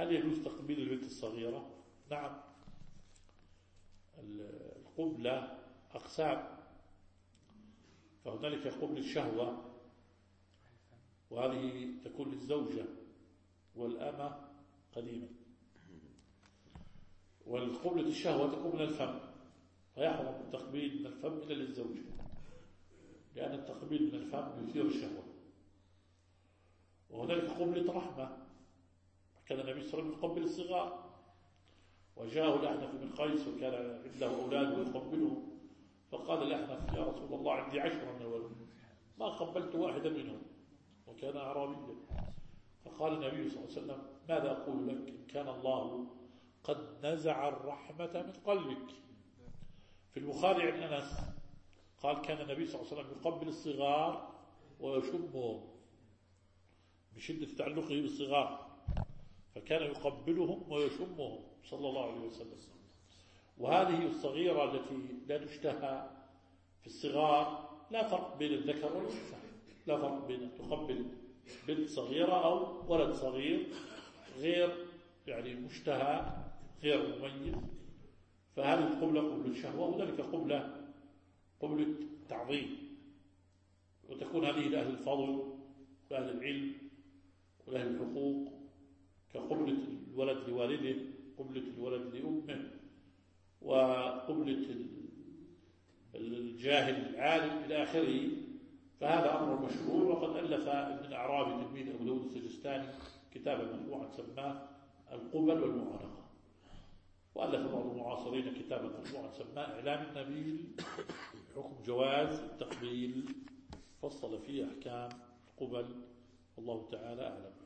هل يجوز تقبيل البنت الصغيرة؟ نعم. القبلة أقسام، فهنالك قبل الشهوة، وهذه تكون للزوجة والأمة قديما، والقبلة الشهوة تكون من الفم، فيحرم التقبيل من الفم إلا للزوجة، لأن التقبيل من الفم يثير الشهوة. وهنالك قبلة رحمة، كان النبي صلى الله عليه وسلم يقبل الصغار، وجاءه الأحنف بن قيس وكان عنده أولاد ويقبلهم، فقال الأحنف يا رسول الله عندي 10 من الولد ما قبلت واحدا منهم، وكان أعرابيا. فقال النبي صلى الله عليه وسلم ماذا أقول لك إن كان الله قد نزع الرحمة من قلبك. في البخاري عن أنس قال كان النبي صلى الله عليه وسلم يقبل الصغار ويشمهم من شدة تعلقه بالصغار، فكان يقبلهم ويشمهم صلى الله عليه وسلم. وهذه الصغيرة التي لا تشتهى في الصغار لا فرق بين الذكر والأنثى، لا فرق بين تقبل بنت صغيرة أو ولد صغير غير يعني مشتهى غير مميز، فهذه القبلة قبلة الشهوة، وذلك قبلة تعظيم، وتكون هذه لأهل الفضل وأهل العلم وأهل الحقوق، كقبلة الولد لوالده، قبلة الولد لأمه، وقبلة الجاهل العالم إلى آخره. فهذا أمر مشهور، وقد ألف ابن الأعرابي تلميذ أبو داود السجستاني كتابا مطبوعا سماه القبل والمعانقة، وألف بعض المعاصرين كتابا مطبوعا سماه إعلام النبيل حكم جواز التقبيل، فصل فيه أحكام القبل، والله تعالى أعلم.